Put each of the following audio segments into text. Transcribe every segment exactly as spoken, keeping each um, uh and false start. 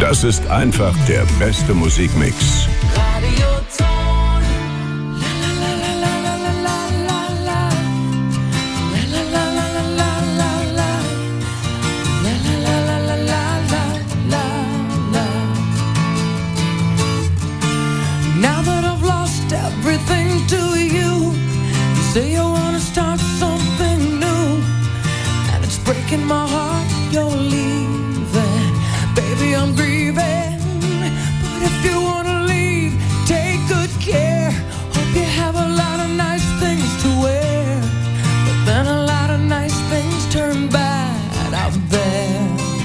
Das ist einfach der beste Musikmix. Radioton. Now that I've lost everything to you, you say you wanna start something new, and it's breaking my heart you're leaving. Baby, I'm grieving, but if you wanna leave, take good care. Hope you have a lot of nice things to wear, but then a lot of nice things turn bad out there.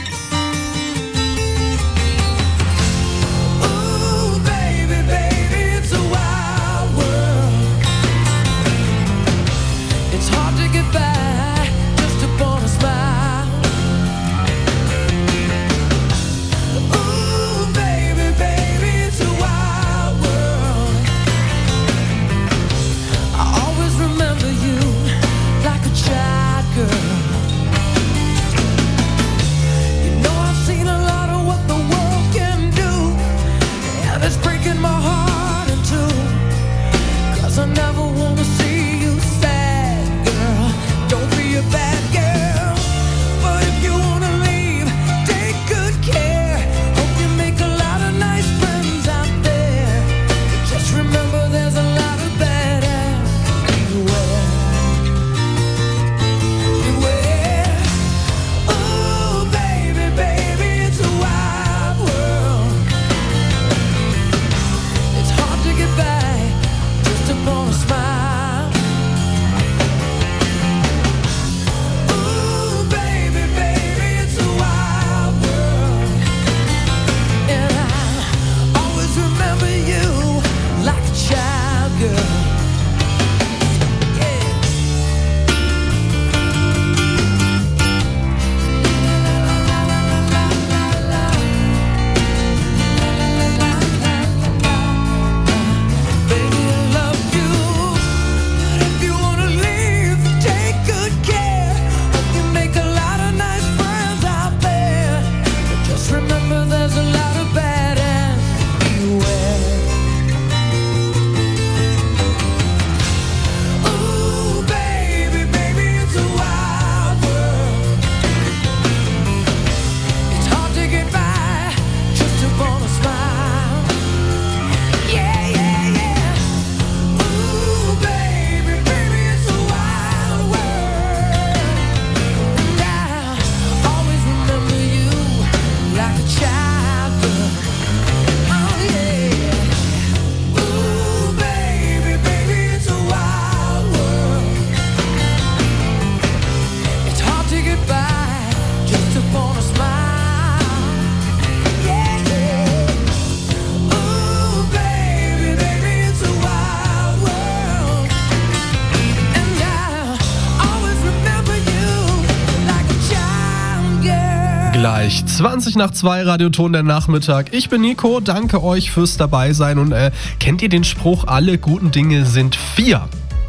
Gleich zwanzig nach zwei, Radioton der Nachmittag. Ich bin Nico, danke euch fürs Dabeisein. Und äh, kennt ihr den Spruch, alle guten Dinge sind vier?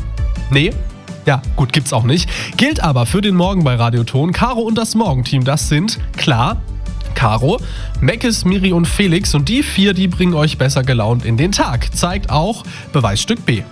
Nee? Ja, gut, gibt's auch nicht. Gilt aber für den Morgen bei Radioton. Caro und das Morgenteam, das sind, klar, Caro, Meckes, Miri und Felix. Und die vier, die bringen euch besser gelaunt in den Tag. Zeigt auch Beweisstück B.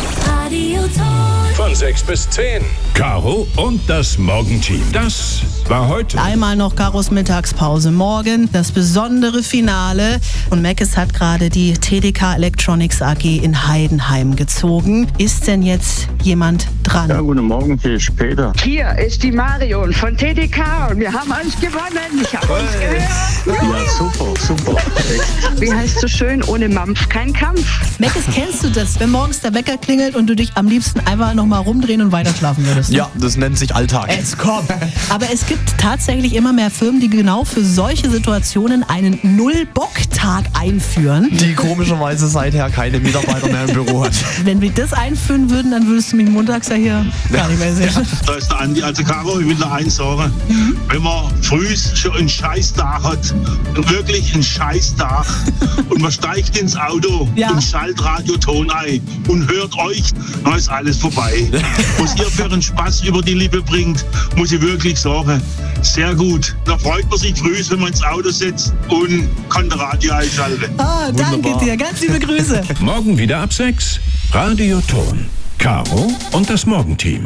Radioton. Von sechs bis zehn. Caro und das Morgenteam. Das war heute. Einmal noch Caros Mittagspause. Morgen das besondere Finale. Und Meckes hat gerade die T D K Electronics A G in Heidenheim gezogen. Ist denn jetzt jemand dran? Ja, guten Morgen, hier ist Peter. Hier ist die Marion von T D K und wir haben uns gewonnen. Ich habe uns gehört. Ja, super, super. Echt. Wie heißt so schön, ohne Mampf kein Kampf. Meckes, kennst du das, wenn morgens der Wecker klingelt und du dich am liebsten einfach noch mal rumdrehen und weiter schlafen würdest? Ja, das nennt sich Alltag. Es kommt. Aber es gibt tatsächlich immer mehr Firmen, die genau für solche Situationen einen Null-Bock-Tag einführen. Die komischerweise seither keine Mitarbeiter mehr im Büro hat. Wenn wir das einführen würden, dann würdest du mich montags ja er hier gar nicht mehr sehen. Da ist der Andi. Also Caro, ich will da eins sagen. Mhm. Wenn man früh schon einen Scheißtag hat, wirklich einen Scheißtag, und man steigt ins Auto ja. und schaltet Radioton ein und hört euch, dann ist alles vorbei. Was ihr für einen Spaß über die Lippe bringt, muss ich wirklich sagen, sehr gut. Da freut man sich früh, wenn man ins Auto sitzt und kann das Radio einschalten. Ah, danke Wunderbar. dir. Ganz liebe Grüße. Morgen wieder ab sechs. Radioton. Caro und das Morgenteam.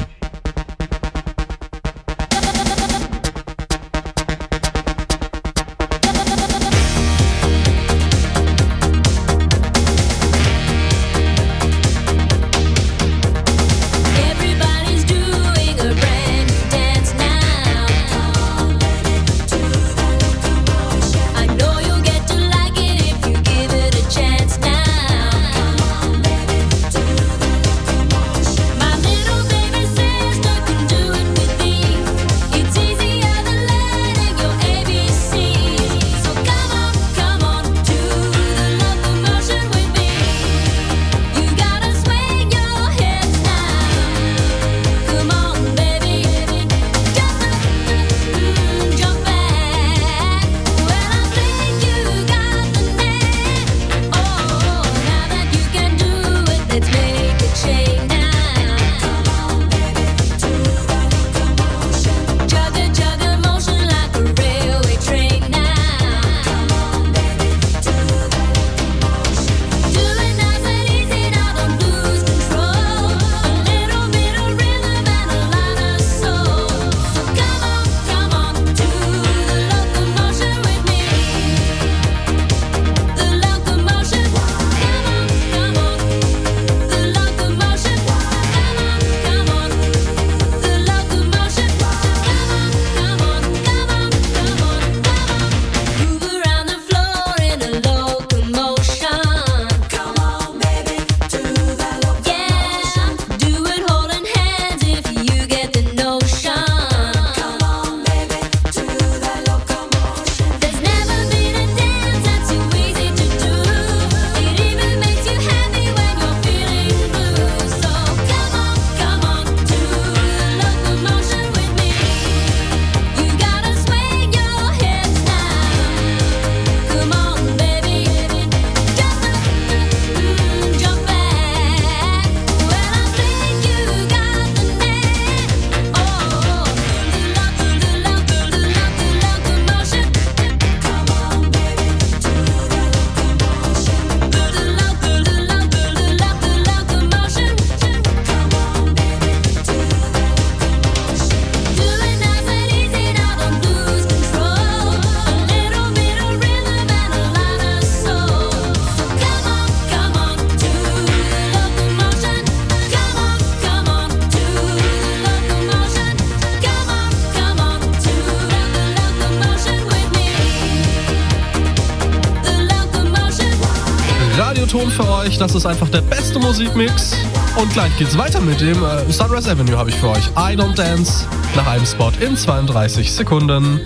Ton für euch. Das ist einfach der beste Musikmix. Und gleich geht's weiter mit dem äh, Sunrise Avenue habe ich für euch. I Don't Dance nach einem Spot in zweiunddreißig Sekunden.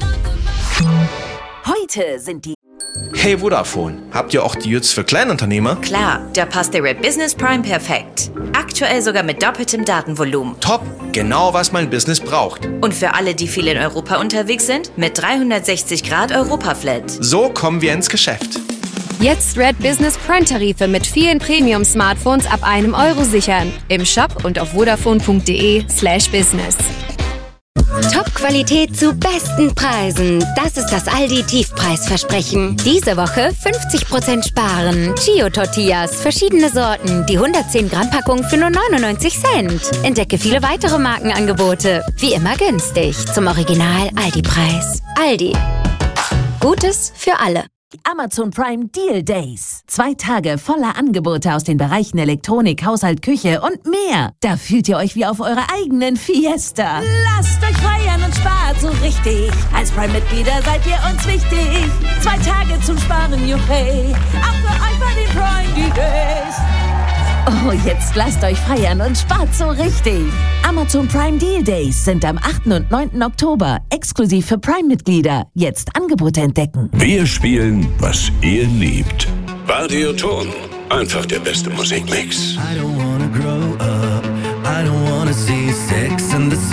Heute sind die... Hey Vodafone, habt ihr auch Deals für Kleinunternehmer? Klar, da passt der Red Business Prime perfekt. Aktuell sogar mit doppeltem Datenvolumen. Top, genau was mein Business braucht. Und für alle, die viel in Europa unterwegs sind, mit dreihundertsechzig Grad Europa-Flat. So kommen wir ins Geschäft. Jetzt Red Business Prime-Tarife mit vielen Premium-Smartphones ab einem Euro sichern. Im Shop und auf vodafone.de slash business. Top-Qualität zu besten Preisen. Das ist das Aldi-Tiefpreisversprechen. Diese Woche fünfzig Prozent sparen. Chio-Tortillas, verschiedene Sorten. Die hundertzehn Gramm Packung für nur neunundneunzig Cent. Entdecke viele weitere Markenangebote. Wie immer günstig. Zum Original Aldi-Preis. Aldi. Gutes für alle. Amazon Prime Deal Days. Zwei Tage voller Angebote aus den Bereichen Elektronik, Haushalt, Küche und mehr. Da fühlt ihr euch wie auf eurer eigenen Fiesta. Lasst euch feiern und spart so richtig. Als Prime-Mitglieder seid ihr uns wichtig. Zwei Tage zum Sparen, juchey. Auch für euch bei den Prime Deal Days. Oh, jetzt lasst euch feiern und spart so richtig. Amazon Prime Deal Days sind am achten und neunten Oktober. Exklusiv für Prime-Mitglieder. Jetzt Angebote entdecken. Wir spielen, was ihr liebt. Radioton. Einfach der beste Musikmix. I don't wanna grow up. I don't wanna fantasy, Sex in the